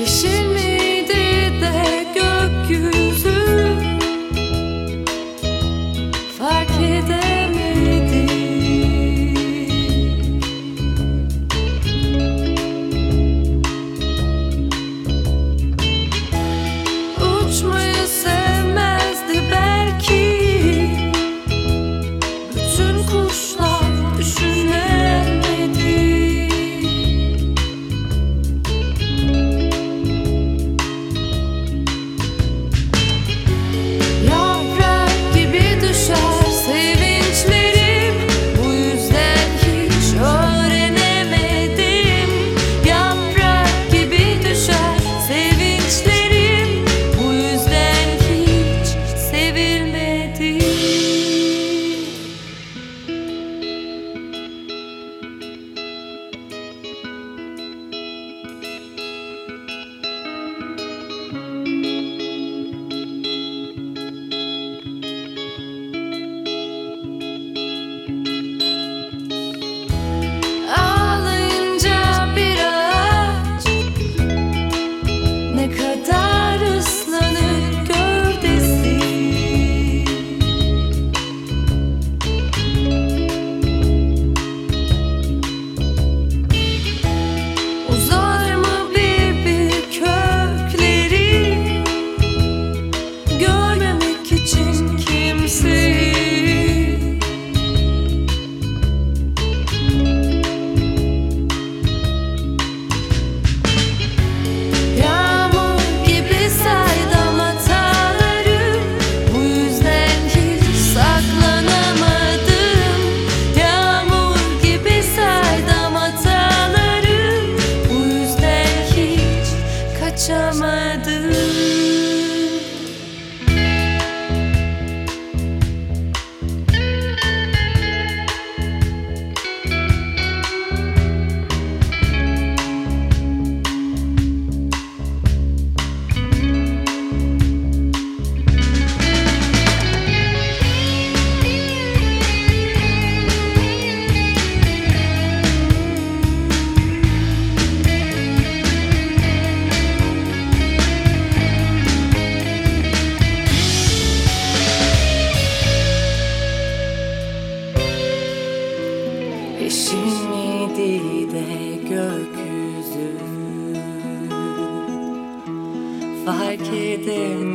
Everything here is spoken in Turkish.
Yeşil miydi de gökyüzü, fark edemedik. Uçmayı sevmezdi belki bütün kuşlar, düşünemedi. Yaprak gibi düşer sevinçlerim, bu yüzden hiç öğrenemedim. Yaprak gibi düşer sevinçlerim, bu yüzden hiç sevilmedim. Ağlayınca bir ağaç ne kadar ıslanır gövdesi. Uzar mı bir kökleri, görmemek için kimseyi. Yağmur gibi saydam hatalarım, bu yüzden hiç saklanamadım. Yağmur gibi saydam hatalarım, bu yüzden hiç kaçamadım. Yeşil miydi de gökyüzü, fark edemedim.